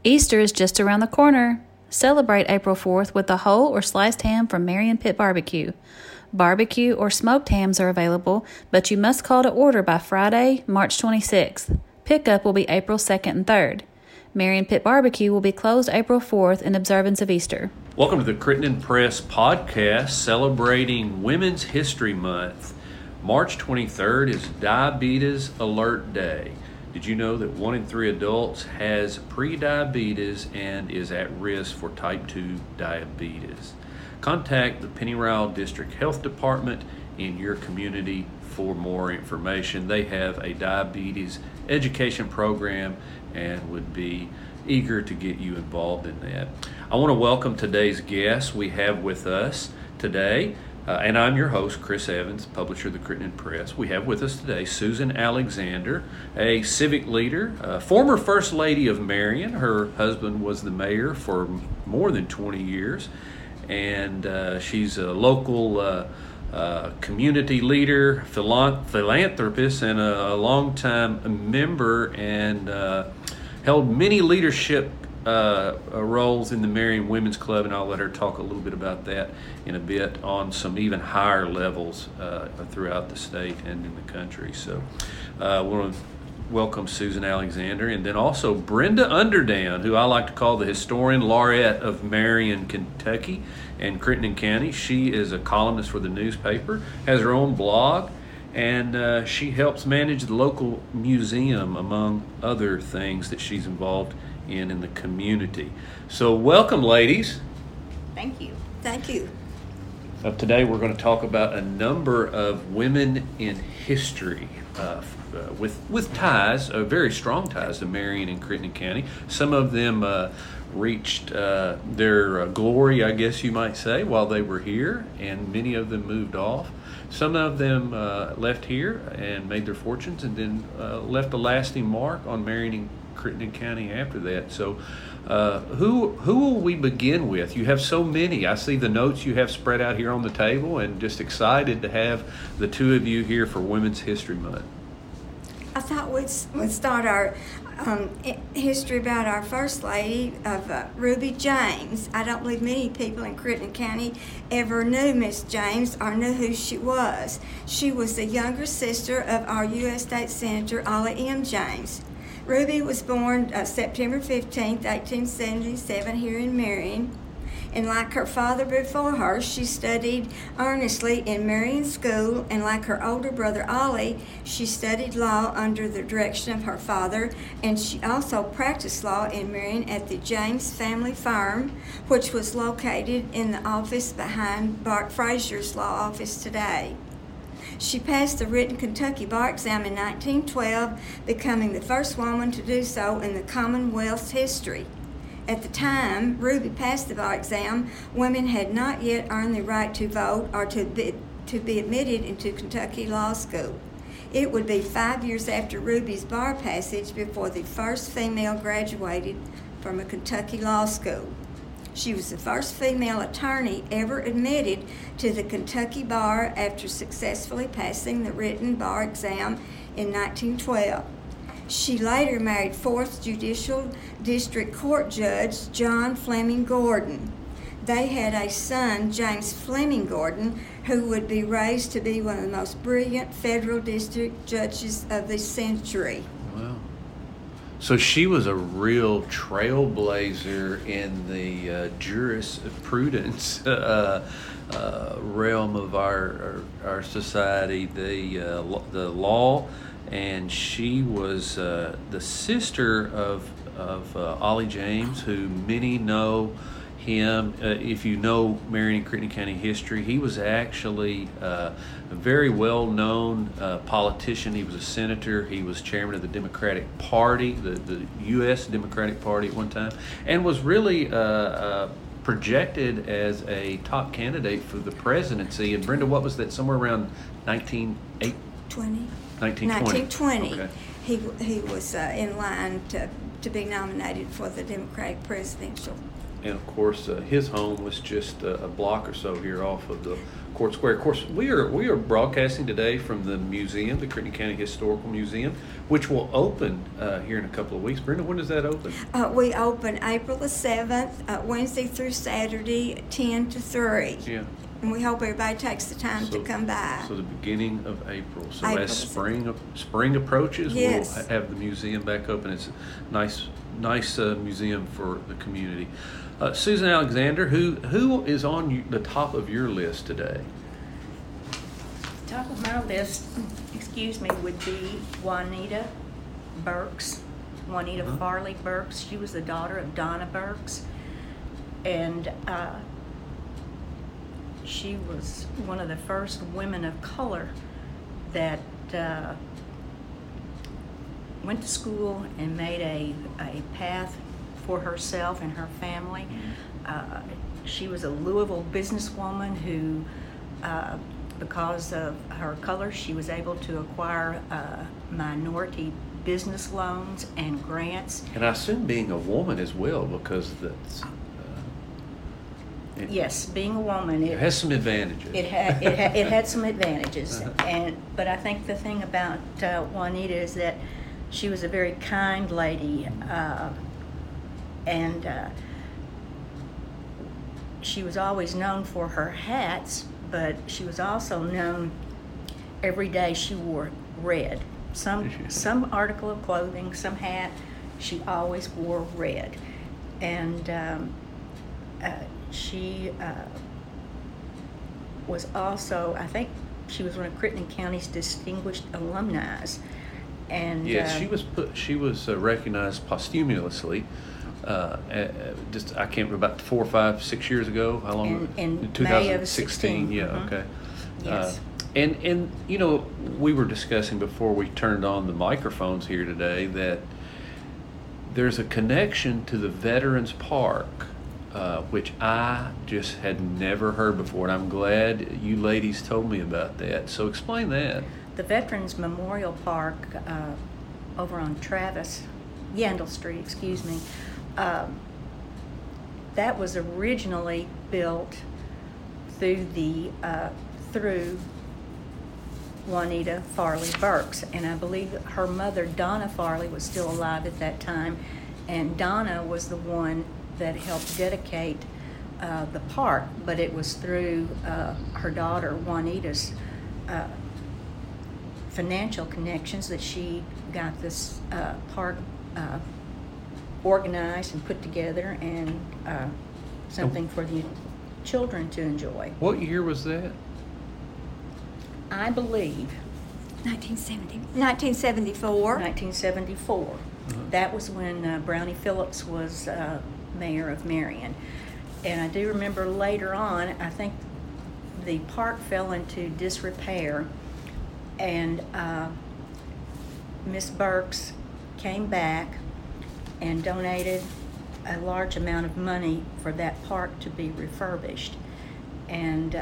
Easter is just around the corner. Celebrate April 4th with a whole or sliced ham from Marion Pit Barbecue. Barbecue or smoked hams are available, but you must call to order by Friday, March 26th. Pickup will be April 2nd and 3rd. Marion Pit Barbecue will be closed April 4th in observance of Easter. Welcome to the Crittenden Press podcast celebrating Women's History Month. March 23rd is Diabetes Alert Day. Did you know that 1 in 3 adults has prediabetes and is at risk for type 2 diabetes? Contact the Penny Ryle District Health Department in your community for more information. They have a diabetes education program and would be eager to get you involved in that. I want to welcome today's guest we have with us today. And I'm your host, Chris Evans, publisher of the Crittenden Press. We have with us today Susan Alexander, a civic leader, former First Lady of Marion. Her husband was the mayor for more than 20 years. And she's a local community leader, philanthropist, and a longtime member, and held many leadership roles in the Marion Women's Club, and I'll let her talk a little bit about that in a bit on some even higher levels throughout the state and in the country. So I want to welcome Susan Alexander, and then also Brenda Underdown, who I like to call the historian laureate of Marion, Kentucky and Crittenden County. She is a columnist for the newspaper, has her own blog, and she helps manage the local museum, among other things that she's involved in the community. So welcome, ladies. Thank you. Thank you. Today we're going to talk about a number of women in history with ties, very strong ties to Marion and Crittenden County. Some of them reached their glory, I guess you might say, while they were here, and many of them moved off. Some of them left here and made their fortunes, and then left a lasting mark on Marion and Crittenden County after that. So who will we begin with? You have so many. I see the notes you have spread out here on the table, and just excited to have the two of you here for Women's History Month. I thought we'd start our history about our First Lady of Ruby James. I don't believe many people in Crittenden County ever knew Miss James or knew who she was. She was the younger sister of our U.S. State Senator Ollie M. James. Ruby was born September 15, 1877 here in Marion, and like her father before her, she studied earnestly in Marion School, and like her older brother Ollie, she studied law under the direction of her father, and she also practiced law in Marion at the James Family Firm, which was located in the office behind Bart Frazier's law office today. She passed the written Kentucky bar exam in 1912, becoming the first woman to do so in the Commonwealth's history. At the time Ruby passed the bar exam, women had not yet earned the right to vote or to be admitted into Kentucky Law School. It would be 5 years after Ruby's bar passage before the first female graduated from a Kentucky law school. She was the first female attorney ever admitted to the Kentucky bar after successfully passing the written bar exam in 1912. She later married 4th Judicial District Court Judge John Fleming Gordon. They had a son, James Fleming Gordon, who would be raised to be one of the most brilliant federal district judges of the century. Wow. So she was a real trailblazer in the jurisprudence realm of our society, the law, and she was the sister of Ollie James, who many know him. If you know Marion and Crittenden County history, he was actually a very well-known politician. He was a senator. He was chairman of the Democratic Party, the U.S. Democratic Party at one time, and was really projected as a top candidate for the presidency. And Brenda, what was that? Somewhere around 1920. 1920. Okay. He was in line to be nominated for the Democratic presidential and of course his home was just a block or so here off of the Court Square. Of course, we are broadcasting today from the museum, the Crittenden County Historical Museum, which will open here in a couple of weeks. Brenda, when does that open? We open April the 7th, Wednesday through Saturday, 10 to 3. Yeah. And we hope everybody takes the time to come by. So the beginning of April. So April as spring approaches, yes, we'll have the museum back open. It's a nice museum for the community. Susan Alexander, who is on the top of your list today? Top of my list, would be Juanita Burks. Juanita Farley Burks. She was the daughter of Donna Burks, and she was one of the first women of color that went to school and made a path for herself and her family. She was a Louisville businesswoman who, because of her color, she was able to acquire minority business loans and grants. And I assume being a woman as well, because that's... Yes, being a woman, it has some advantages. It had some advantages, but I think the thing about Juanita is that she was a very kind lady, and she was always known for her hats, but she was also known every day she wore red. Some article of clothing, some hat, she always wore red, and she was also, I think, she was one of Crittenden County's distinguished alumni, and yes, she was recognized posthumously. Just I can't remember, about 4, 5, 6 years ago. How long? In 2016. May of 16. Yeah. Mm-hmm. Okay. Yes. And you know, we were discussing before we turned on the microphones here today that there's a connection to the Veterans Park, which I just had never heard before, and I'm glad you ladies told me about that. So explain that. The Veterans Memorial Park over on Yandell Street, that was originally built through Juanita Farley Burks, and I believe her mother, Donna Farley, was still alive at that time, and Donna was the one that helped dedicate the park, but it was through her daughter Juanita's financial connections that she got this park organized and put together, and something for the children to enjoy. What year was that? I believe 1974. 1974. That was when Brownie Phillips was mayor of Marion. And I do remember later on, I think the park fell into disrepair, and Miss Burks came back and donated a large amount of money for that park to be refurbished. And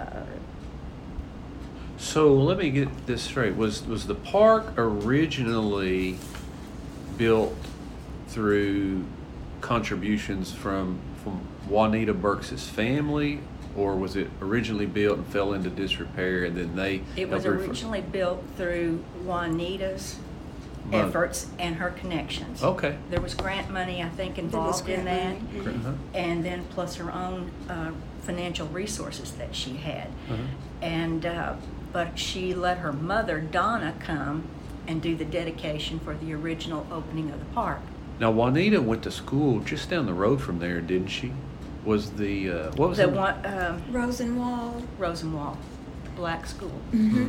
so let me get this straight. Was the park originally built through contributions from Juanita Burks' family, or was it originally built and fell into disrepair and then they... It was originally built through Juanita's efforts and her connections. Okay. There was grant money, I think, involved in that, and then plus her own financial resources that she had. And but she let her mother, Donna, come and do the dedication for the original opening of the park. Now, Juanita went to school just down the road from there, didn't she? Was the what was the it? one? Rosenwald Black School.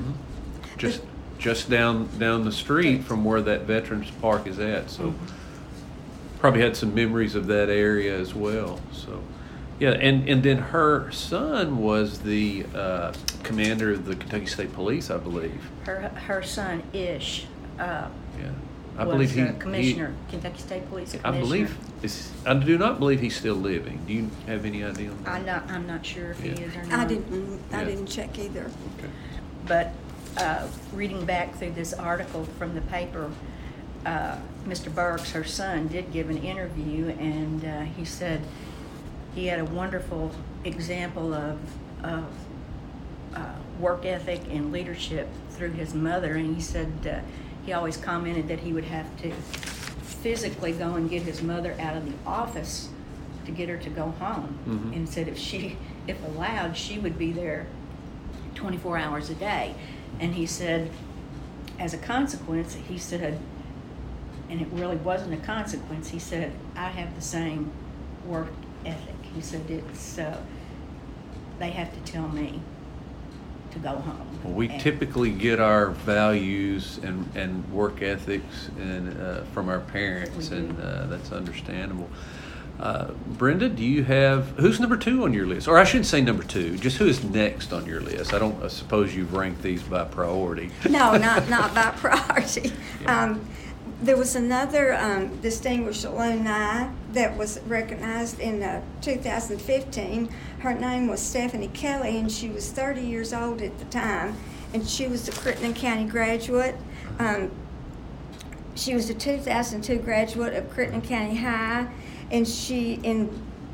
Just down the street from where that Veterans Park is at. So probably had some memories of that area as well. So yeah, and then her son was the commander of the Kentucky State Police, I believe. Her son Ish. I believe he commissioner, Kentucky State Police I commissioner. do not believe he's still living. Do you have any idea on that? I'm not sure if he is or not. I didn't check either. Okay. But reading back through this article from the paper, Mr. Burks, her son, did give an interview, and he said he had a wonderful example of work ethic and leadership through his mother, and he said he always commented that he would have to physically go and get his mother out of the office to get her to go home. Mm-hmm. And said if allowed, she would be there 24 hours a day. And he said, as a consequence, he said, and it really wasn't a consequence, he said, I have the same work ethic. He said, it's they have to tell me to go home. Well, we typically get our values and work ethics from our parents, and that's understandable. Brenda, do you have, who's number 2 on your list? Or I shouldn't say number 2, just who is next on your list? I suppose you've ranked these by priority. No, not by priority. Yeah. There was another distinguished alumni that was recognized in 2015. Her name was Stephanie Kelly, and she was 30 years old at the time, and she was a Crittenden County graduate. She was a 2002 graduate of Crittenden County High, and she, in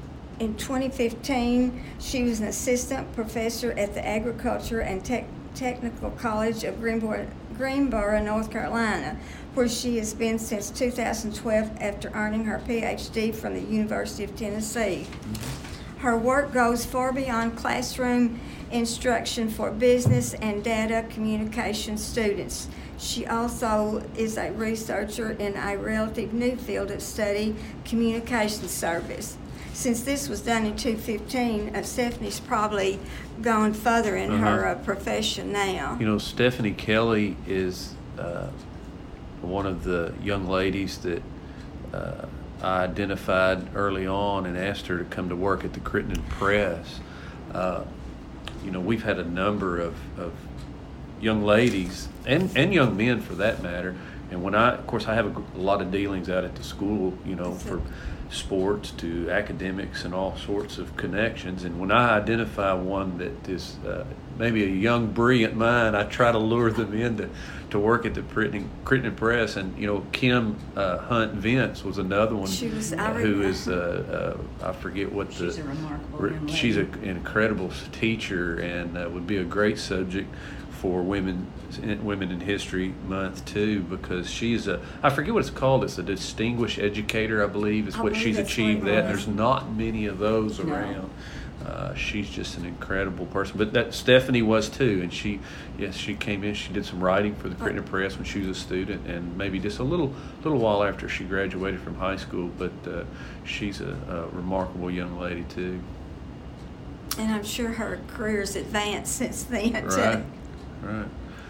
2015, she was an assistant professor at the Agriculture and Technical College of Greensboro, North Carolina, where she has been since 2012 after earning her PhD from the University of Tennessee. Her work goes far beyond classroom instruction for business and data communication students. She also is a researcher in a relative new field of study, communication service. Since this was done in 2015, Stephanie's probably gone further in her profession now. You know, Stephanie Kelly is one of the young ladies that I identified early on and asked her to come to work at the Crittenden Press. You know, we've had a number of young ladies and young men for that matter. And when of course I have a lot of dealings out at the school, you know, for sports to academics and all sorts of connections. And when I identify one that is maybe a young, brilliant mind, I try to lure them in to work at the Crittenden Press. And, you know, Kim Hunt Vince was another one who is, I forget what she's a remarkable young lady. She's an incredible teacher and would be a great subject for Women in History Month too, because she's I forget what it's called. It's a distinguished educator, I believe, is what she's achieved. That there's not many of those around. She's just an incredible person. But that Stephanie was too, and she came in. She did some writing for the Crittenden Press when she was a student, and maybe just a little while after she graduated from high school. But she's a remarkable young lady too. And I'm sure her career's advanced since then too. Right. Right.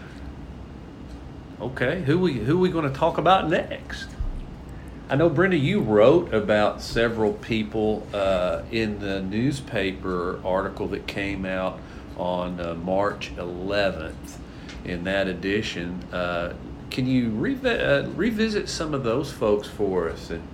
Okay, who we going to talk about next? I know, Brenda, you wrote about several people in the newspaper article that came out on March 11th. In that edition, can you revisit some of those folks for us? And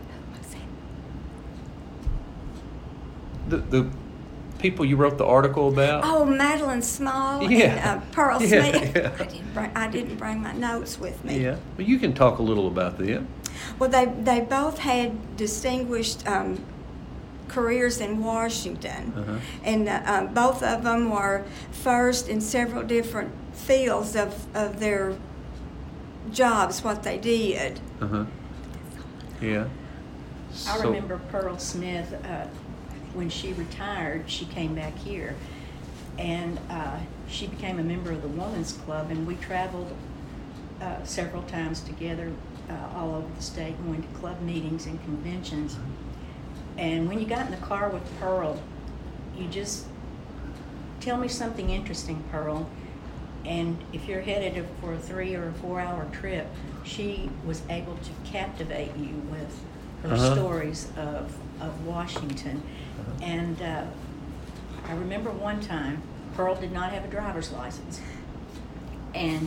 the people you wrote the article about? Oh, Madeline Small and Pearl Smith. Yeah. I didn't bring my notes with me. Yeah, well, you can talk a little about them. Well, they both had distinguished careers in Washington, and both of them were first in several different fields of their jobs, what they did. Yeah. I remember Pearl Smith. When she retired, she came back here, and she became a member of the Women's Club, and we traveled several times together all over the state and went to club meetings and conventions. And when you got in the car with Pearl, you just, tell me something interesting, Pearl. And if you're headed for a 3 or 4 hour trip, she was able to captivate you with her stories of Washington. And I remember one time, Pearl did not have a driver's license. And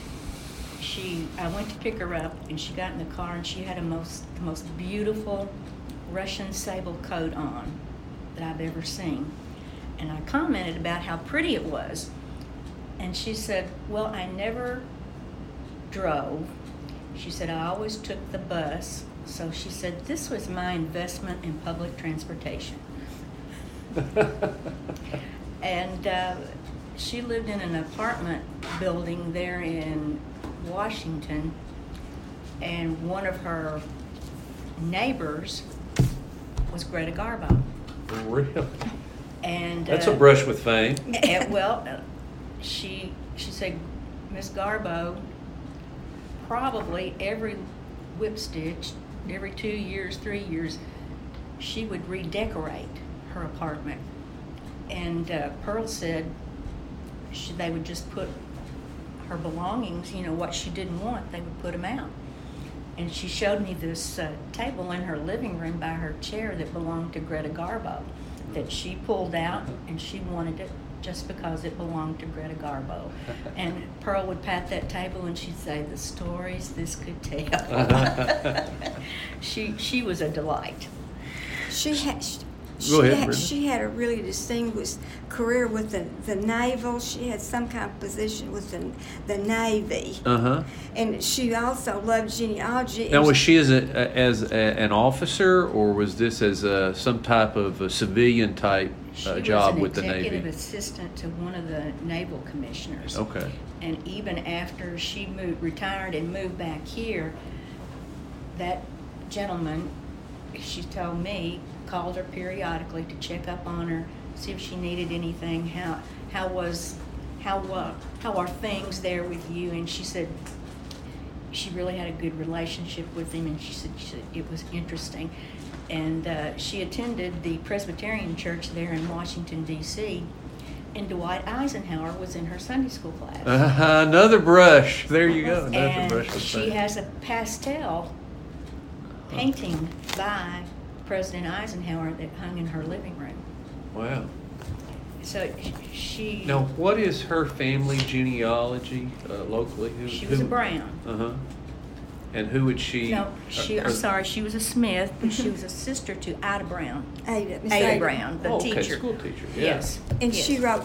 I went to pick her up, and she got in the car, and she had the most beautiful Russian sable coat on that I've ever seen. And I commented about how pretty it was. And she said, well, I never drove. She said, I always took the bus. So she said, this was my investment in public transportation. And she lived in an apartment building there in Washington, and one of her neighbors was Greta Garbo. Really? And That's a brush with fame. She said Miss Garbo probably every whip stitch, every 2 years, 3 years, she would redecorate her apartment. And Pearl said they would just put her belongings, what she didn't want, they would put them out. And she showed me this table in her living room by her chair that belonged to Greta Garbo, that she pulled out, and she wanted it just because it belonged to Greta Garbo. And Pearl would pat that table and she'd say, the stories this could tell. She was a delight. She had Go ahead, Brenda. she had a really distinguished career with the naval. She had some kind of position with the Navy. And she also loved genealogy. Now, was she as an officer, or was this as some type of a civilian type job with the Navy? She was an executive assistant to one of the naval commissioners. Okay. And even after she retired and moved back here, that gentleman, she told me, called her periodically to check up on her, see if she needed anything. How are things there with you? And she said she really had a good relationship with him, and she said it was interesting. And she attended the Presbyterian church there in Washington, D.C., and Dwight Eisenhower was in her Sunday school class. Another brush. There you go. Another And brush with she fame. has a pastel painting by President Eisenhower that hung in her living room. Wow. So she Now, what is her family genealogy locally? she was a Brown. And who would she? No, I'm sorry, she was a Smith, but she was a sister to Ada Brown. Miss Ada Brown, the okay, teacher. school teacher. Yeah. Yes. And yes. she wrote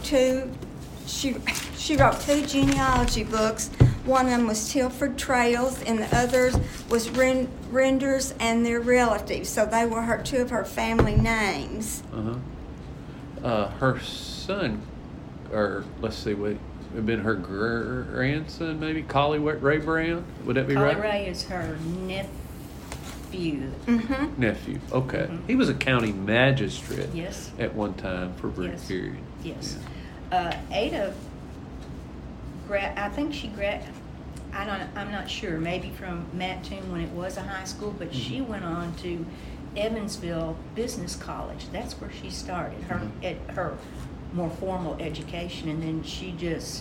she wrote two genealogy books. One of them was Tilford Trails, and the others was Renders and their relatives. So they were two of her family names. Her son, or let's see, would have been her grandson, maybe Collie Ray Brown. Would that be Collie right? Ray is her nephew. Nephew. Okay. He was a county magistrate. Yes. At one time for a brief Yes. period. Yes. Yeah. Ada, I think she I'm not sure, maybe from Mattoon when it was a high school, but she went on to Evansville Business College. That's where she started her more formal education, and then she just,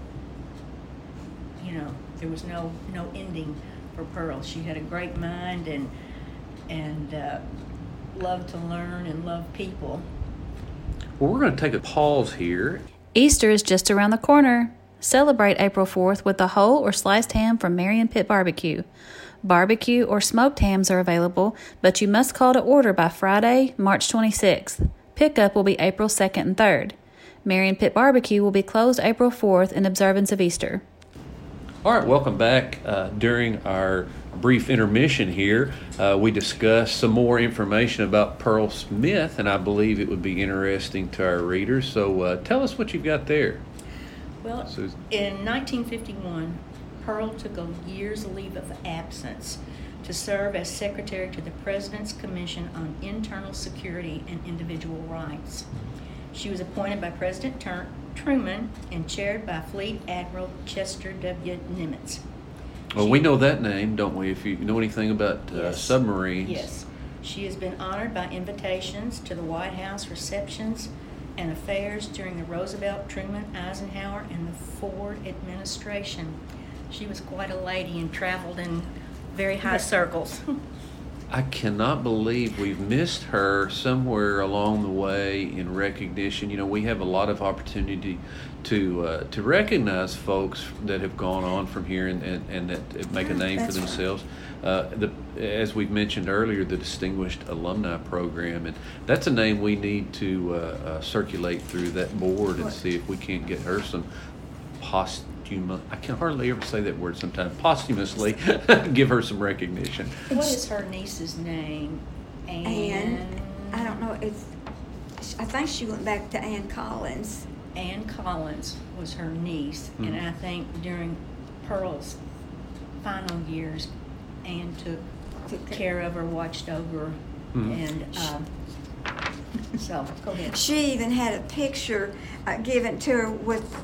there was no ending for Pearl. She had a great mind and loved to learn and loved people. Well, we're going to take a pause here. Easter is just around the corner. Celebrate April 4th with a whole or sliced ham from Marion Pit Barbecue. Barbecue or smoked hams are available, but you must call to order by Friday, March 26th. Pickup will be April 2nd and 3rd. Marion Pit Barbecue will be closed April 4th in observance of Easter. All right, welcome back. During our brief intermission here, we discussed some more information about Pearl Smith, and I believe it would be interesting to our readers. So tell us what you've got there. Well, Susan. In 1951, Pearl took a year's leave of absence to serve as secretary to the President's Commission on Internal Security and Individual Rights. She was appointed by President Truman and chaired by Fleet Admiral Chester W. Nimitz. Well, we know that name, don't we? If you know anything about Yes. submarines. Yes. She has been honored by invitations to the White House receptions and affairs during the Roosevelt, Truman, Eisenhower, and the Ford administration. She was quite a lady and traveled in very high circles. I cannot believe we've missed her somewhere along the way in recognition. We have a lot of opportunity to recognize folks that have gone on from here and that make a name for That's right. themselves. As we've mentioned earlier, the Distinguished Alumni Program, and that's a name we need to circulate through that board and see if we can't get her some I can hardly ever say that word sometimes. Posthumously give her some recognition. What is her niece's name? And I don't know. I think she went back to Ann Collins. Ann Collins was her niece, and I think during Pearl's final years, Ann took care of her, watched over her, and so go ahead. She even had a picture given to her with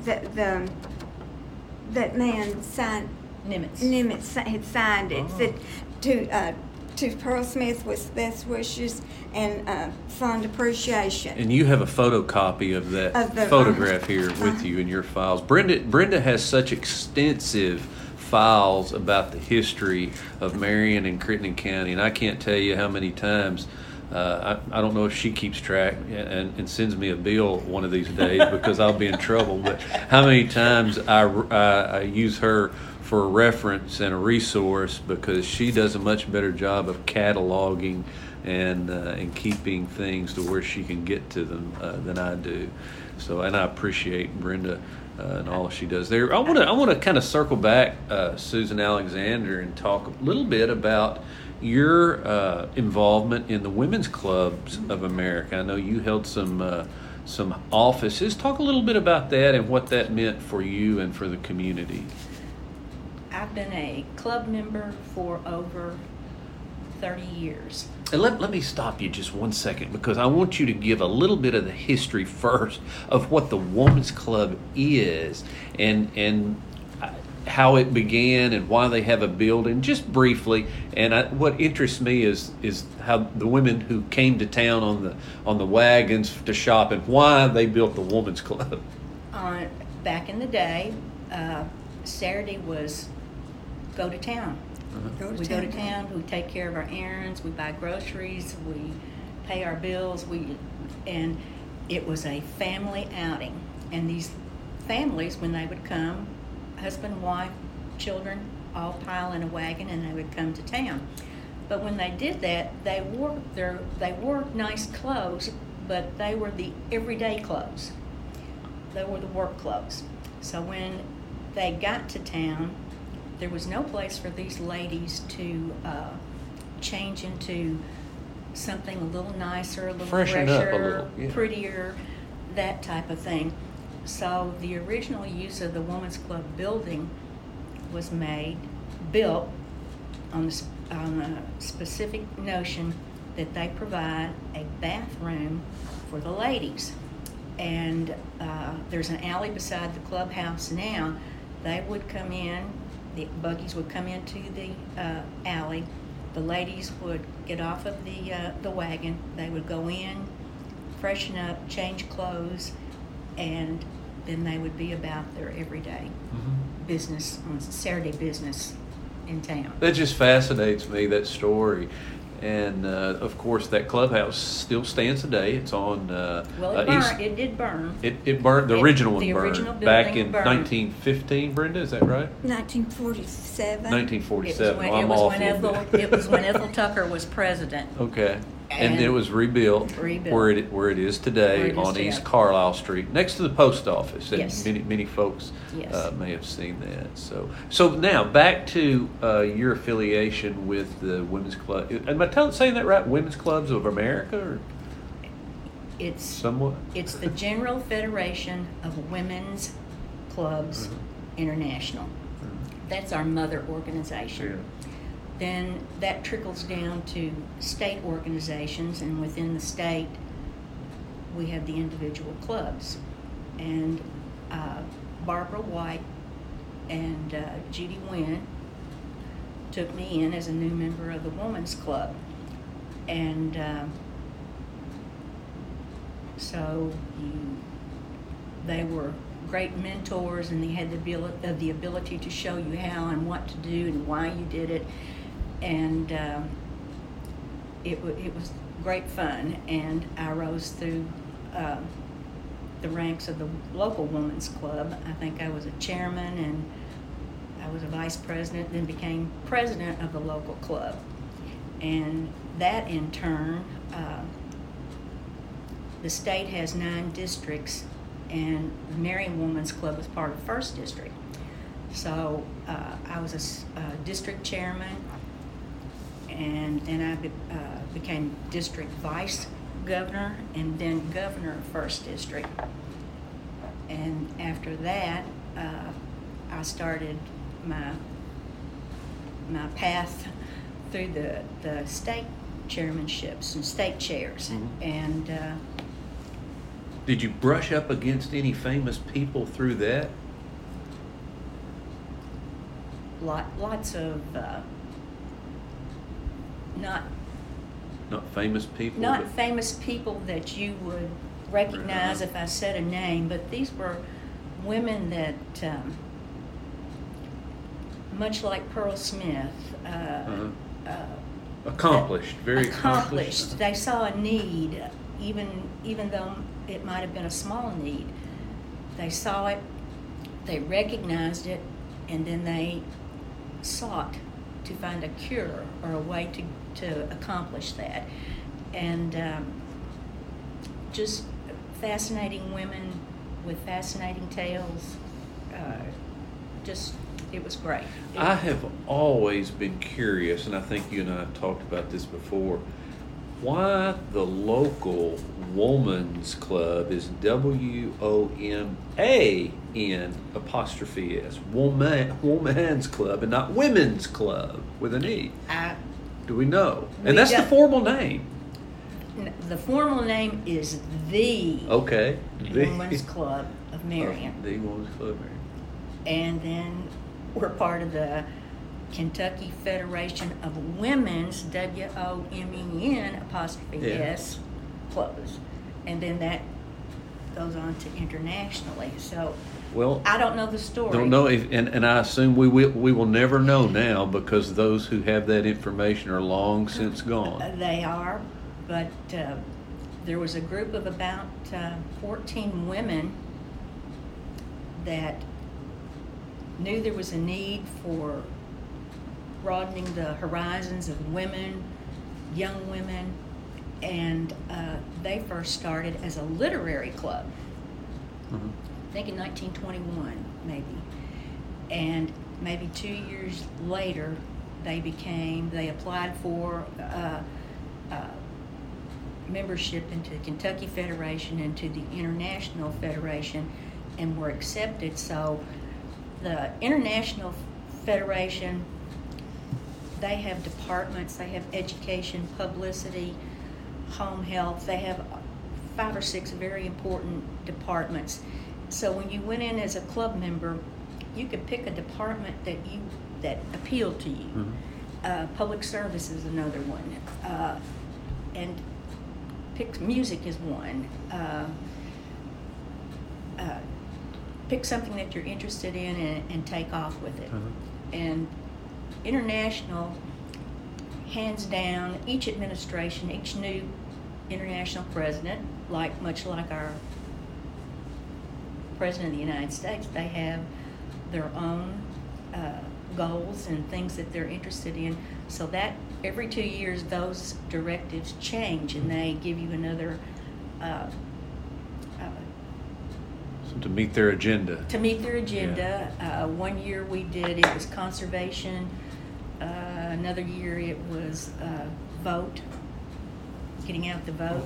that man signed. Nimitz had signed it. Said to Pearl Smith with best wishes and fond appreciation. And you have a photocopy of that photograph here with you in your files. Brenda has such extensive files about the history of Marion and Crittenden County, and I can't tell you how many times. I don't know if she keeps track and sends me a bill one of these days because I'll be in trouble, but how many times I use her for a reference and a resource, because she does a much better job of cataloging and keeping things to where she can get to them than I do. So, and I appreciate Brenda and all she does there. I want to kind of circle back, Susan Alexander, and talk a little bit about your involvement in the Women's Clubs of America. I know you held some offices. Talk a little bit about that and what that meant for you and for the community. I've been a club member for over 30 years. And let me stop you just 1 second, because I want you to give a little bit of the history first of what the Women's Club is and how it began and why they have a building, just briefly. And what interests me is how the women who came to town on the wagons to shop and why they built the Women's Club. Back in the day, Saturday was go to town. We go to town, we take care of our errands, we buy groceries, we pay our bills, and it was a family outing. And these families, when they would come, husband, wife, children, all pile in a wagon, and they would come to town. But when they did that, they wore nice clothes, but they were the everyday clothes. They were the work clothes. So when they got to town, there was no place for these ladies to change into something a little nicer, a little Freshen fresher, up a little, yeah. Prettier, that type of thing. So the original use of the Women's Club building was built on a specific notion that they provide a bathroom for the ladies. And there's an alley beside the clubhouse now. They would come in, the buggies would come into the alley. The ladies would get off of the wagon. They would go in, freshen up, change clothes, and then they would be about their everyday business, on Saturday business in town. That just fascinates me, that story. And, of course, that clubhouse still stands today. It's on it did burn. It burned. The original one burned. Original back in burned. 1915, Brenda, is that right? 1947. 1947. It was when Ethel Tucker was president. Okay. And it was rebuilt. Where it is today on East Carlisle Street, next to the post office. And yes. many folks may have seen that. So now back to your affiliation with the Women's Club. Am I saying that right? Women's Clubs of America, or it's somewhat? It's the General Federation of Women's Clubs International. That's our mother organization. Yeah. Then that trickles down to state organizations, and within the state, we have the individual clubs. And Barbara White and Judy Wynn took me in as a new member of the Women's Club. And they were great mentors, and they had the ability to show you how and what to do and why you did it. And it was great fun, and I rose through the ranks of the local women's club. I think I was a chairman, and I was a vice president, then became president of the local club. And that in turn, the state has 9 districts, and the Marion Women's Club was part of the 1st district. So I was a district chairman, and then I became district vice governor and then governor of 1st District. And after that, I started my path through the state chairmanships and state chairs. Mhm. And Did you brush up against any famous people through that? lots of not Famous people? not but- famous people that you would recognize if I said a name, but these were women that, much like Pearl Smith, Accomplished, very accomplished. They saw a need, even though it might have been a small need. They saw it, they recognized it, and then they sought to find a cure or a way to accomplish that. And just fascinating women with fascinating tales. It was great. I have always been curious, and I think you and I have talked about this before, why the local woman's club is WOMAN''S, woman's club, and not women's club with an E. Do we know? We And that's the don't. formal name. The formal name is the Okay. Women's Club of Marion. The Women's Club of Marion. And then we're part of the Kentucky Federation of Women's, WOMEN''S clubs. And then that goes on to internationally. So Well, I don't know the story. don't know if, and I assume we will never know now because those who have that information are long since gone. They are, but there was a group of about 14 women that knew there was a need for broadening the horizons of women, young women, and they first started as a literary club. Mhm. I think in 1921, maybe. And maybe 2 years later, they applied for membership into the Kentucky Federation and to the International Federation and were accepted. So the International Federation, they have departments, they have education, publicity, home health, they have 5 or 6 very important departments. So when you went in as a club member, you could pick a department that appealed to you. Mhm. Public service is another one, and music is one. Pick something that you're interested in and take off with it. Mhm. And international, hands down, each administration, each new international president, much like our President of the United States, they have their own goals and things that they're interested in. So that every 2 years, those directives change and they give you another So to meet their agenda. to meet their agenda. 1 year we did, it was conservation. Another year it was vote, getting out the vote.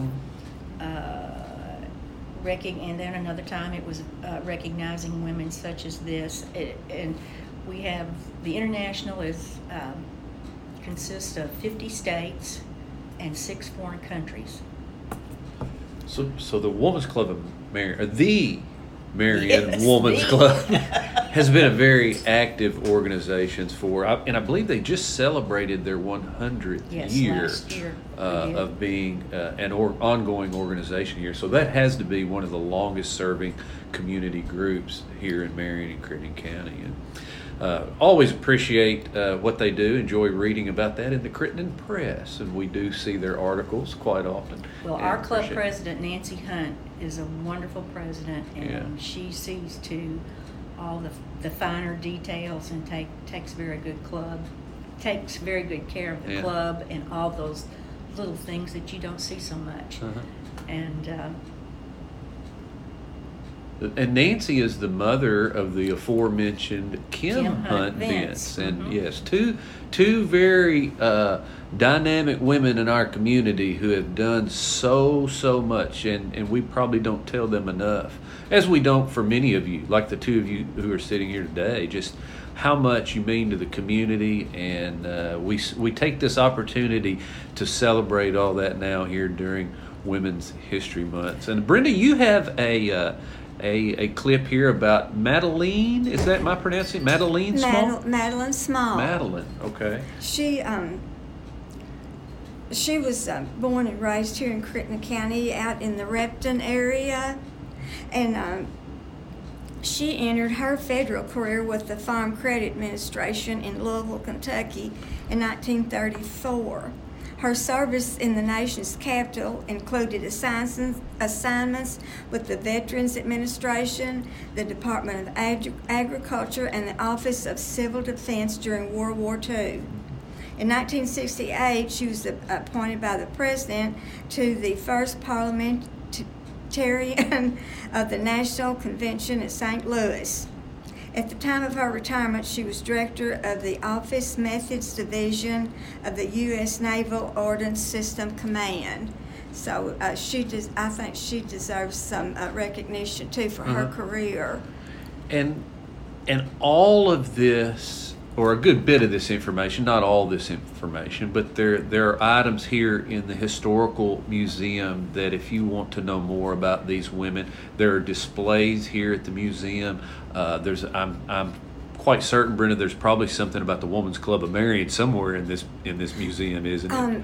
And then another time it was recognizing women such as this. And we have, the international consists of 50 states and 6 foreign countries. So the Women's Club of Marion, the Marion Yes, Women's the. Club, has been a very active organization and I believe they just celebrated their 100th Yes, year, last year they did. of being an ongoing organization here. So that has to be one of the longest serving community groups here in Marion and Crittenden County. And always appreciate what they do. Enjoy reading about that in the Crittenden Press, and we do see their articles quite often. Well, And our club appreciate- president, Nancy Hunt, is a wonderful president, and Yeah. she sees to all the finer details and takes very good care of the Yeah. club and all those little things that you don't see so much. Uh-huh. And And Nancy is the mother of the aforementioned Kim Hunt Vince. And yes, two very dynamic women in our community who have done so much, and we probably don't tell them enough, as we don't for many of you, like the two of you who are sitting here today, just how much you mean to the community. And we take this opportunity to celebrate all that now here during Women's History Month. And Brenda, you have a clip here about Madeline. Is that my pronouncing? Madeline Small? Madeline Small. Madeline, okay. She was born and raised here in Crittenden County, out in the Repton area, and she entered her federal career with the Farm Credit Administration in Louisville, Kentucky in 1934. Her service in the nation's capital included assignments with the Veterans Administration, the Department of Agriculture, and the Office of Civil Defense during World War II. In 1968, she was appointed by the President to the first parliamentarian of the National Convention at St. Louis. At the time of her retirement, she was director of the Office Methods Division of the U.S. Naval Ordnance System Command. So I think she deserves some recognition too for her career. And all of this, or a good bit of this information, not all this information, but there are items here in the Historical Museum that if you want to know more about these women, there are displays here at the museum. I'm quite certain, Brenda, there's probably something about the Women's Club of Marion somewhere in this museum, isn't it?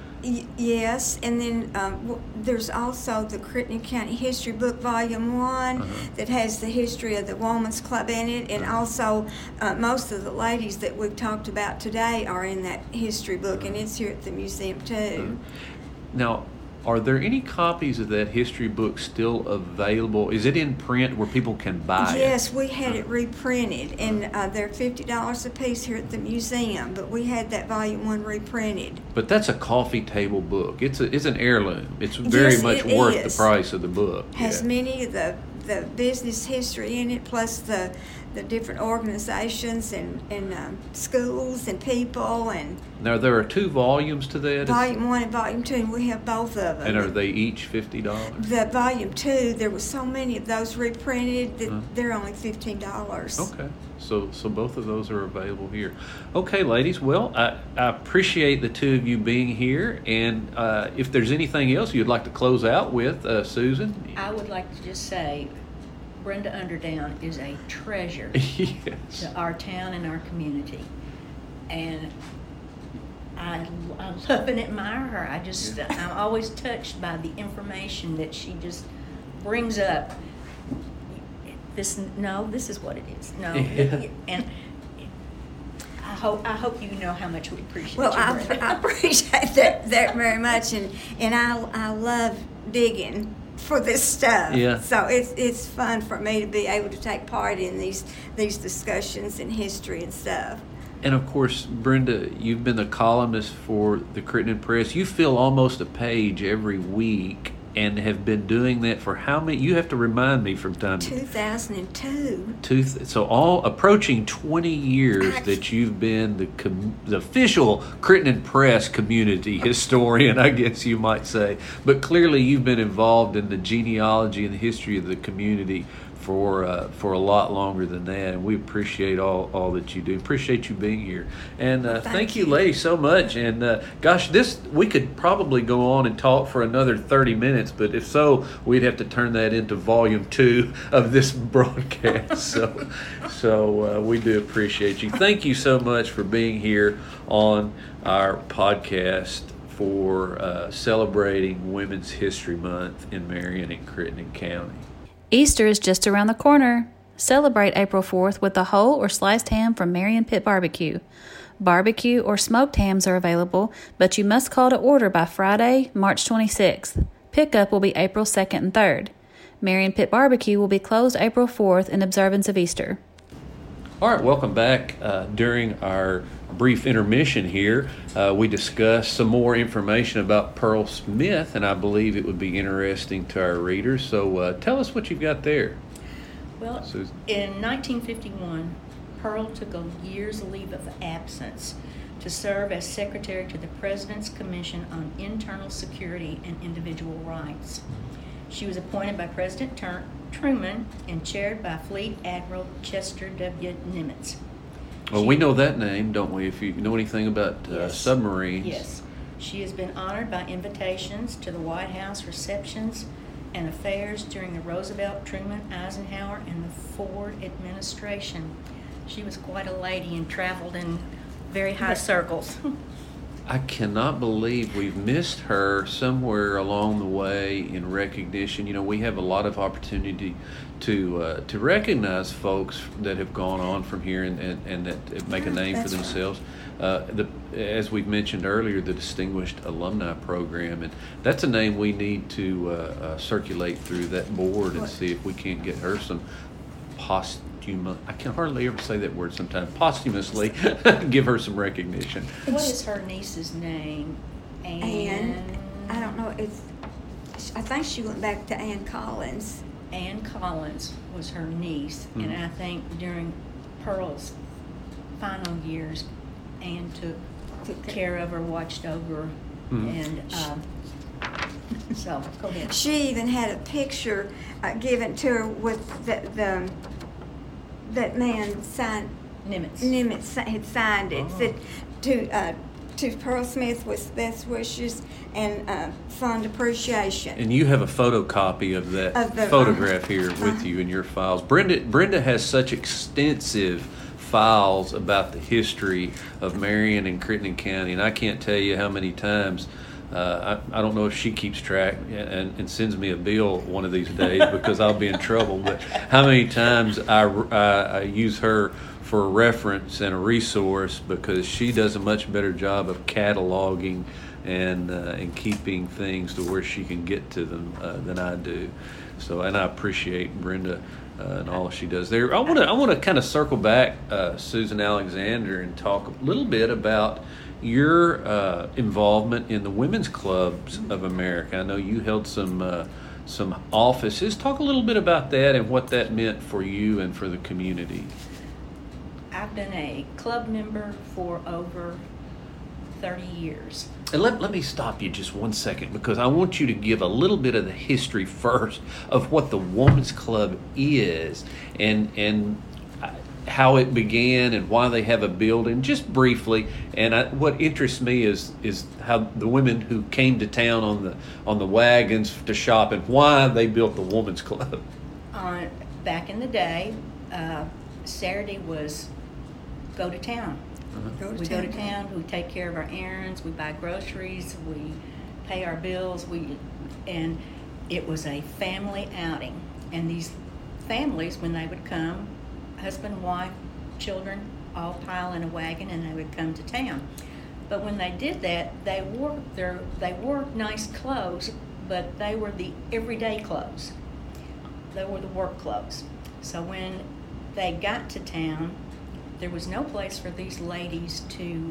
Yes, and then there's also the Crittenden County History Book, Volume 1, that has the history of the Women's Club in it, and also most of the ladies that we've talked about today are in that history book, and it's here at the museum too. Now, are there any copies of that history book still available? Is it in print where people can buy it? Yes, we had it reprinted, and they're $50 a piece here at the museum, but we had that Volume 1 reprinted. But that's a coffee table book. It's an heirloom. It's very much worth the price of the book. Has many of the business history in it, plus the different organizations and schools and people. And now there are 2 volumes to that? Volume 1 and Volume 2, and we have both of them. And are they each $50? The Volume 2, there was so many of those reprinted that they're only $15. Okay. So both of those are available here. Okay, ladies. Well, I appreciate the two of you being here. And if there's anything else you'd like to close out with, Susan? I would like to just say Brenda Underdown is a treasure yes. to our town and our community. And I love and admire her. I'm always touched by the information that she just brings up. This is what it is. No, yeah. And I hope you know how much we appreciate. Well, you, Brenda. I appreciate that very much, and I love digging for this stuff. Yeah. So it's fun for me to be able to take part in these discussions in history and stuff. And of course, Brenda, you've been the columnist for the Crittenden Press. You fill almost a page every week, and have been doing that for how many? You have to remind me from time to 2002. So all approaching 20 years that you've been the official Crittenden Press community historian, I guess you might say. But clearly, you've been involved in the genealogy and the history of the community for a lot longer than that, and we appreciate all that you do. Appreciate you being here, and thank you, ladies, so much. And gosh, we could probably go on and talk for another 30 minutes, but if so, we'd have to turn that into Volume 2 of this broadcast. So we do appreciate you. Thank you so much for being here on our podcast for celebrating Women's History Month in Marion and Crittenden County. Easter is just around the corner. Celebrate April 4th with a whole or sliced ham from Marion Pit Barbecue. Barbecue or smoked hams are available, but you must call to order by Friday, March 26th. Pickup will be April 2nd and 3rd. Marion Pit Barbecue will be closed April 4th in observance of Easter. All right, welcome back. During our brief intermission here, we discussed some more information about Pearl Smith, and I believe it would be interesting to our readers. So tell us what you've got there. Well, Susan? in 1951, Pearl took a year's leave of absence to serve as secretary to the President's Commission on Internal Security and Individual Rights. She was appointed by President Truman and chaired by Fleet Admiral Chester W. Nimitz. Well, we know that name, don't we? If you know anything about Yes. submarines. Yes. She has been honored by invitations to the White House receptions and affairs during the Roosevelt, Truman, Eisenhower, and the Ford administration. She was quite a lady and traveled in very high circles. I cannot believe we've missed her somewhere along the way in recognition. You know, we have a lot of opportunity to recognize folks that have gone on from here and that make a name for That's right. themselves. As we've mentioned earlier, the Distinguished Alumni Program, and that's a name we need to circulate through that board and see if we can't get her some I can hardly ever say that word sometimes. Posthumously give her some recognition. What is her niece's name? Anne, I don't know. I think she went back to Ann Collins. Ann Collins was her niece, Mhm. and I think during Pearl's final years, Ann took care of her, watched over her, Mhm. and so go ahead. She even had a picture given to her with that man signed. Nimitz. Nimitz had signed it. Oh. Said to Pearl Smith with best wishes and fond appreciation. And you have a photocopy of that Of the- photograph here with you in your files. Brenda has such extensive files about the history of Marion and Crittenden County, and I can't tell you how many times. I don't know if she keeps track and sends me a bill one of these days because I'll be in trouble. But how many times I use her for a reference and a resource because she does a much better job of cataloging and keeping things to where she can get to them than I do. So, and I appreciate Brenda and all she does there. I want to kind of circle back, Susan Alexander, and talk a little bit about your involvement in the Women's Clubs of America. I know you held some offices. Talk a little bit about that and what that meant for you and for the community. I've been a club member for over 30 years. And let me stop you just 1 second because I want you to give a little bit of the history first of what the Women's Club is and how it began and why they have a building, just briefly. And what interests me is how the women who came to town on the wagons to shop and why they built the Women's Club. Back in the day, Saturday was go to town. We go to town, we take care of our errands, we buy groceries, we pay our bills, and it was a family outing. And these families, when they would come, husband, wife, children, all pile in a wagon, and they would come to town. But when they did that, they wore nice clothes, but they were the everyday clothes. They were the work clothes. So when they got to town, there was no place for these ladies to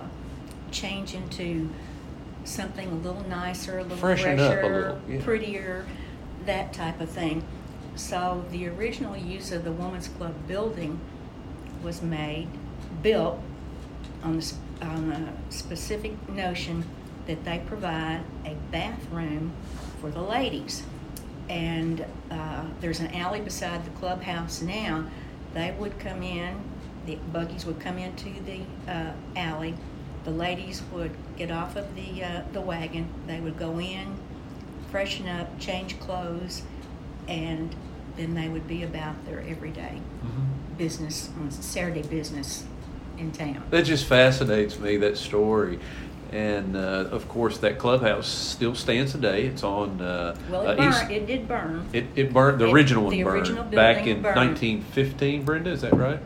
change into something a little nicer, a little Freshen up a fresher, little, yeah. prettier, that type of thing. So the original use of the Women's Club building was built on a specific notion that they provide a bathroom for the ladies. And there's an alley beside the clubhouse now. They would come in, the buggies would come into the alley. The ladies would get off of the wagon. They would go in, freshen up, change clothes, and then they would be about their everyday business, on Saturday business in town. That just fascinates me, that story. And of course, that clubhouse still stands today. It's on Well, it did burn. It burned. The original one the burned original back building in burned. 1915. Brenda, is that right?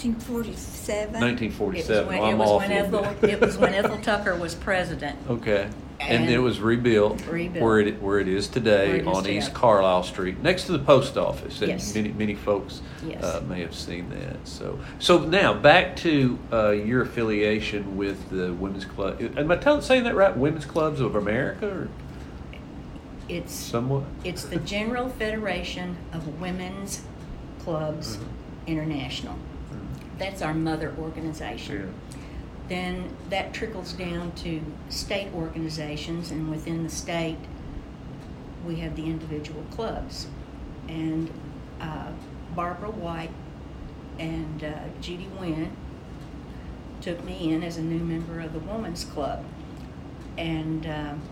1947. 1947. It I'm was off when a little bit. it was when Ethel Tucker was president. Okay. And And it was rebuilt, where it is today Where it is on today. East Carlisle Street, next to the post office. And Yes. many folks Yes. may have seen that. So now back to your affiliation with the Women's Club. Am I saying that right? Women's Clubs of America, or It's somewhat? It's the General Federation of Women's Clubs International. That's our mother organization. Yeah. Then that trickles down to state organizations, and within the state, we have the individual clubs. And Barbara White and Judy Wynn took me in as a new member of the Women's Club. And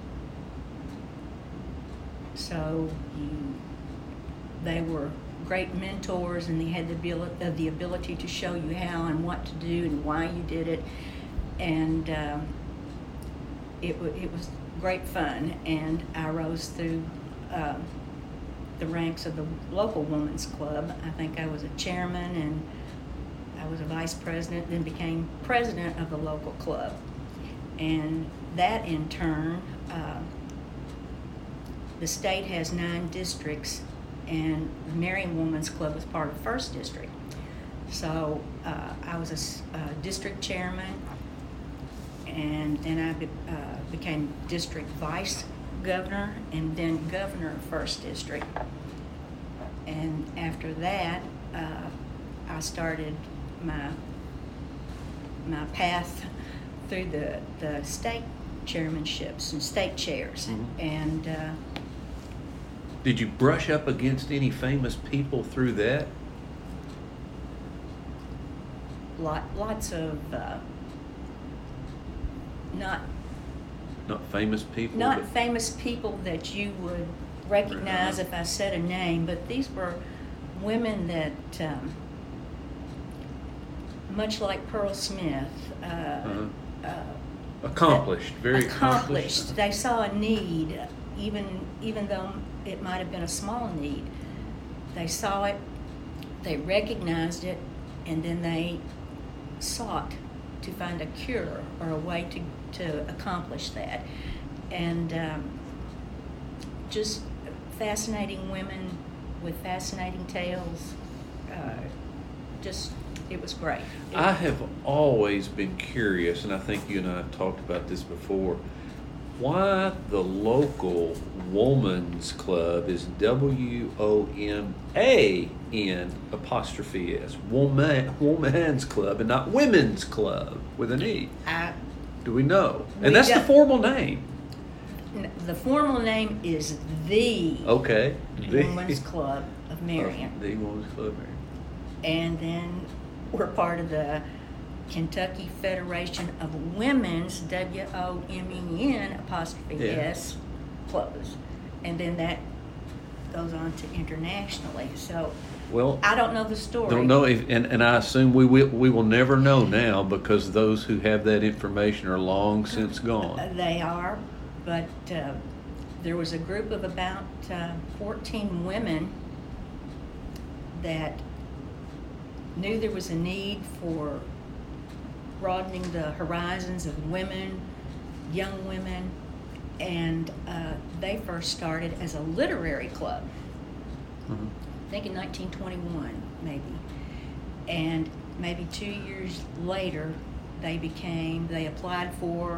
they were great mentors, and they had the ability to show you how and what to do and why you did it. And it was great fun. And I rose through the ranks of the local women's club. I think I was a chairman, and I was a vice president, then became president of the local club. And that in turn, the state has 9 districts, and the Marion Women's Club was part of the 1st district. So I was a district chairman, and then I became district vice governor, and then governor of 1st district. And after that, I started my path through the state chairmanships and state chairs. Mm-hmm. And Did you brush up against any famous people through that? lots of not famous people? Not but famous people that you would recognize if I said a name, but these were women that, much like Pearl Smith, accomplished, very accomplished. They saw a need, even though it might have been a small need. They saw it, they recognized it, and then they sought to find a cure or a way to accomplish that. And just fascinating women with fascinating tales. It was great. I have always been curious, and I think you and I have talked about this before, why the local woman's club is WOMAN''S, woman's club, and not women's club with an E. Do we know? And that's the formal name. The formal name is the Women's Club of Marion. The Women's Club of Marion. And then we're part of the Kentucky Federation of Women's, WOMEN''S clubs. And then that goes on to internationally. So I don't know the story. Don't know if, and I assume we will never know now, because those who have that information are long since gone. They are, but there was a group of about 14 women that knew there was a need for broadening the horizons of women, young women, and they first started as a literary club. Mm-hmm. I think in 1921, maybe. And maybe 2 years later, they applied for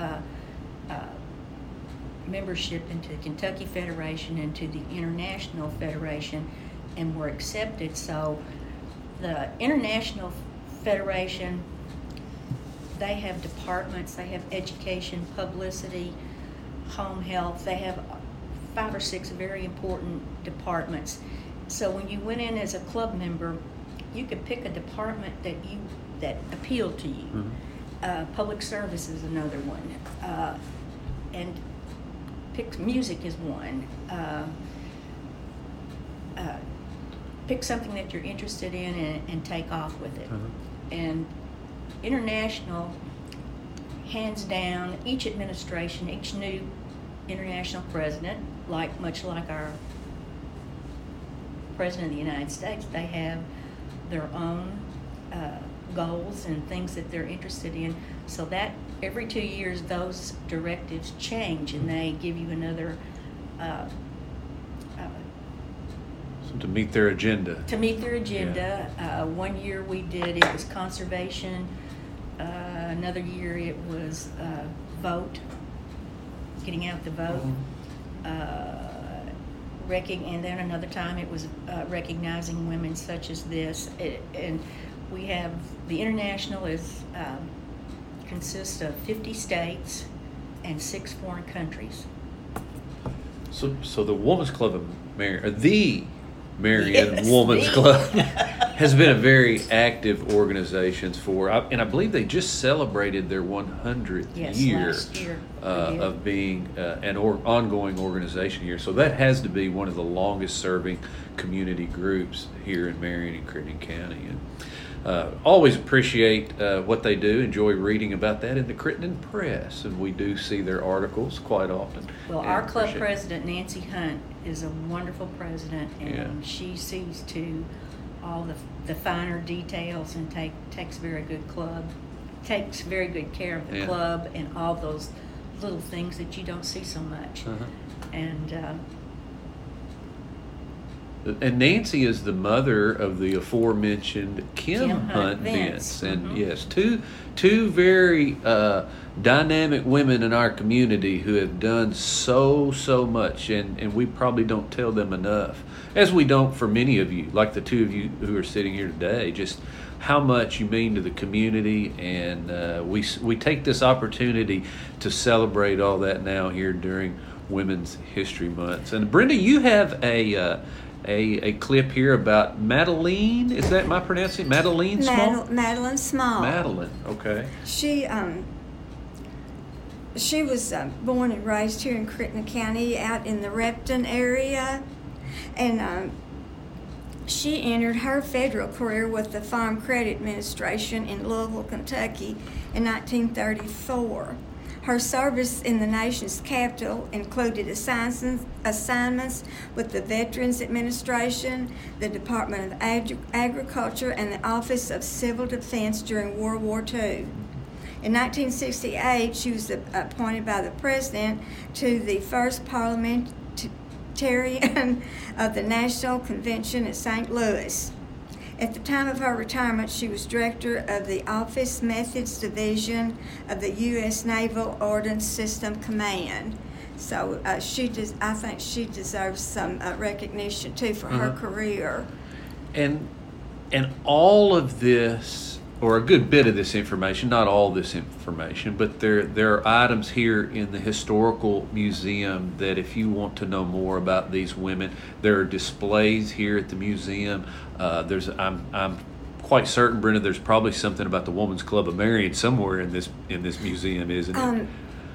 membership into the Kentucky Federation and to the International Federation, and were accepted. So the International Federation, they have departments. They have education, publicity, home health. They have 5 or 6 very important departments. So when you went in as a club member, you could pick a department that appealed to you. Mm-hmm. Public service is another one, and music is one. Pick something that you're interested in and take off with it. Mm-hmm. And international, hands down, each administration, each new international president, much like our President of the United States, they have their own goals and things that they're interested in. So that every 2 years, those directives change, and they give you another to meet their agenda. To meet their agenda. Yeah. 1 year it was conservation. Another year it was getting out the vote. Mm-hmm. And then another time it was recognizing women such as this. And we have, the International consists of 50 states and 6 foreign countries. So the Women's Club of Marion, the Marion Yes, Women's the. Club, has been a very active organization and I believe they just celebrated their 100th Yes, year, last year they did. of being an ongoing organization here. So that has to be one of the longest serving community groups here in Marion and Crittenden County. And always appreciate what they do. Enjoy reading about that in the Crittenden Press, and we do see their articles quite often. Well, And our club appreciate- president, Nancy Hunt, is a wonderful president, and Yeah. she sees to all the finer details and takes very good care of the Yeah. club and all those little things that you don't see so much. Uh-huh. And Nancy is the mother of the aforementioned Kim Hunt Vince. And Mhm. yes, two very dynamic women in our community who have done so much, and we probably don't tell them enough, as we don't for many of you, like the two of you who are sitting here today, just how much you mean to the community. And we take this opportunity to celebrate all that now here during Women's History Month. And Brenda, you have a clip here about Madeline. Is that my pronouncing? Madeline Small? Madeline Small. Madeline, okay. She was born and raised here in Crittenden County, out in the Repton area, and she entered her federal career with the Farm Credit Administration in Louisville, Kentucky, in 1934. Her service in the nation's capital included assignments with the Veterans Administration, the Department of Agriculture, and the Office of Civil Defense during World War II. In 1968, she was appointed by the President to the first parliamentarian of the National Convention at St. Louis. At the time of her retirement, she was director of the Office Methods Division of the U.S. Naval Ordnance System Command. So I think she deserves some recognition too for her career. And all of this, or a good bit of this information, not all this information, but there are items here in the Historical Museum that if you want to know more about these women, there are displays here at the museum. I'm quite certain, Brenda, there's probably something about the Women's Club of Marion somewhere in this museum, isn't it?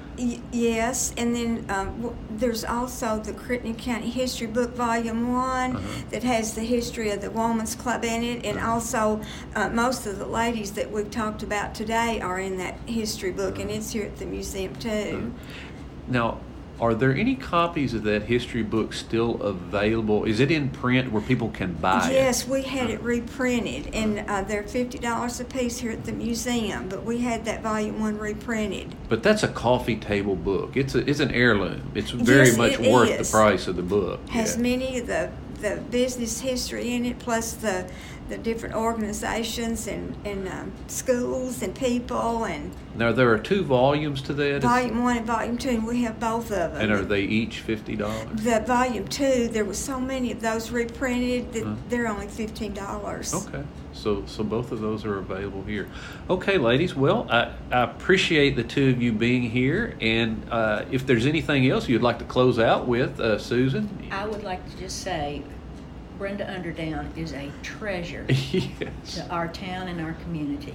Yes, and then there's also the Crittenden County History Book, Volume 1, that has the history of the Women's Club in it, and also most of the ladies that we've talked about today are in that history book, and it's here at the museum too. Now, are there any copies of that history book still available? Is it in print where people can buy it? Yes, we had it reprinted, and they're $50 a piece here at the museum, but we had that Volume 1 reprinted. But that's a coffee table book. It's an heirloom. It's very Yes, much it worth is. the price of the book. Has Yeah. many of the business history in it, plus the different organizations and schools and people, and Now, there are 2 volumes to that? Volume 1 and Volume 2, and we have both of them. And are they each $50? The Volume 2, there was so many of those reprinted that they're only $15. Okay. So both of those are available here. Okay, ladies. Well, I appreciate the two of you being here. And if there's anything else you'd like to close out with, Susan? I would like to just say Brenda Underdown is a treasure Yes. to our town and our community.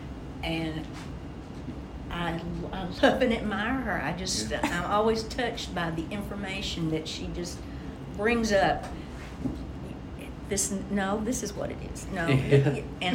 And I love and admire her. I'm always touched by the information that she just brings up. This is what it is. No, Yeah. and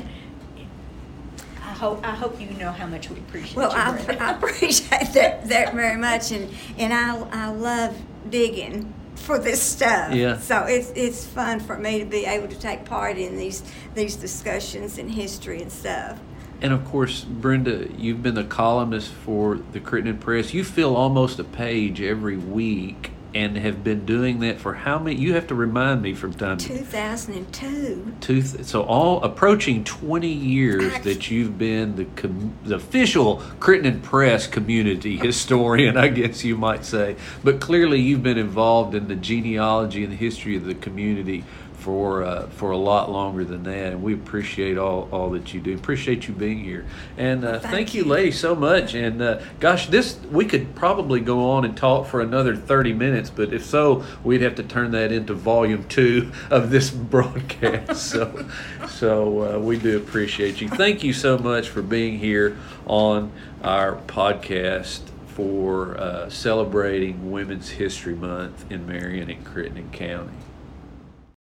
I hope you know how much we appreciate Well, you, I Brenda. appreciate that very much, and I love digging for this stuff. Yeah. So it's fun for me to be able to take part in these discussions and history and stuff. And of course, Brenda, you've been the columnist for the Crittenden Press. You fill almost a page every week and have been doing that for how many? You have to remind me from time to 2002. So approaching 20 years that you've been the official Crittenden Press community historian, I guess you might say. But clearly you've been involved in the genealogy and the history of the community for a lot longer than that, and we appreciate all that you do. Appreciate you being here, and thank you, ladies, so much. And gosh, we could probably go on and talk for another 30 minutes, but if so, we'd have to turn that into volume 2 of this broadcast. So we do appreciate you. Thank you so much for being here on our podcast for celebrating Women's History Month in Marion and Crittenden County.